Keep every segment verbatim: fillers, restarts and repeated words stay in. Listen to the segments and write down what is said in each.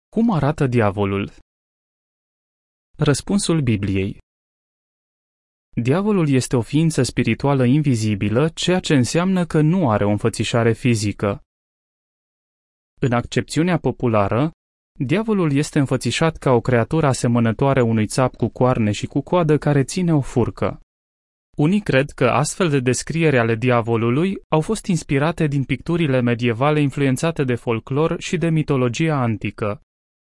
Cum arată diavolul? Răspunsul Bibliei. Diavolul este o ființă spirituală invizibilă, ceea ce înseamnă că nu are o înfățișare fizică. În accepțiunea populară, diavolul este înfățișat ca o creatură asemănătoare unui țap cu coarne și cu coadă care ține o furcă. Unii cred că astfel de descrieri ale diavolului au fost inspirate din picturile medievale influențate de folclor și de mitologia antică.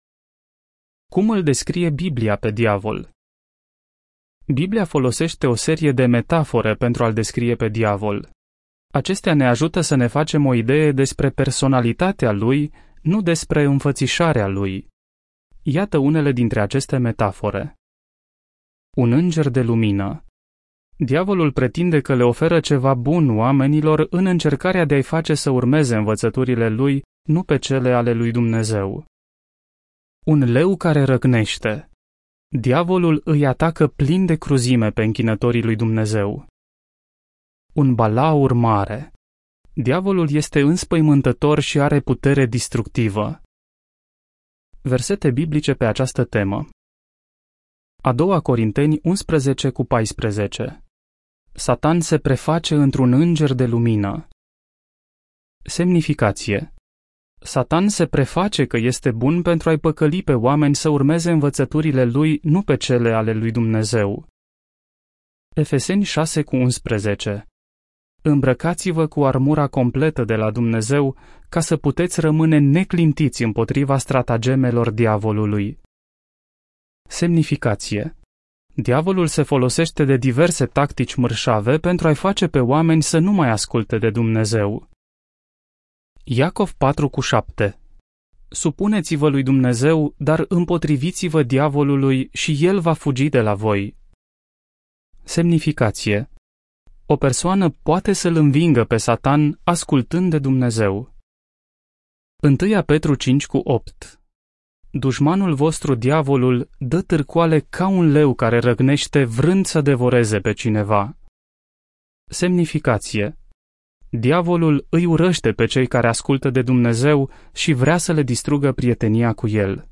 Cum îl descrie Biblia pe diavol? Biblia folosește o serie de metafore pentru a-l descrie pe diavol. Acestea ne ajută să ne facem o idee despre personalitatea lui, nu despre înfățișarea lui. Iată unele dintre aceste metafore. Un înger de lumină. Diavolul pretinde că le oferă ceva bun oamenilor în încercarea de a-i face să urmeze învățăturile lui, nu pe cele ale lui Dumnezeu. Un leu care răgnește. Diavolul îi atacă plin de cruzime pe închinătorii lui Dumnezeu. Un balaur mare. Diavolul este înspăimântător și are putere distructivă. Versete biblice pe această temă. A doua Corinteni unsprezece cu paisprezece. Satan se preface într-un înger de lumină. Semnificație. Satan se preface că este bun pentru a-i păcăli pe oameni să urmeze învățăturile lui, nu pe cele ale lui Dumnezeu. Efeseni șase cu unsprezece. Îmbrăcați-vă cu armura completă de la Dumnezeu, ca să puteți rămâne neclintiți împotriva stratagemelor diavolului. Semnificație. Diavolul se folosește de diverse tactici mărșave pentru a-i face pe oameni să nu mai asculte de Dumnezeu. Iacov patru cu șapte. Supuneți-vă lui Dumnezeu, dar împotriviți-vă diavolului și el va fugi de la voi. Semnificație. O persoană poate să-l învingă pe Satan ascultând de Dumnezeu. unu Petru cinci cu opt. Dușmanul vostru, diavolul, dă târcoale ca un leu care răgnește vrând să devoreze pe cineva. Semnificație. Diavolul îi urăște pe cei care ascultă de Dumnezeu și vrea să le distrugă prietenia cu el.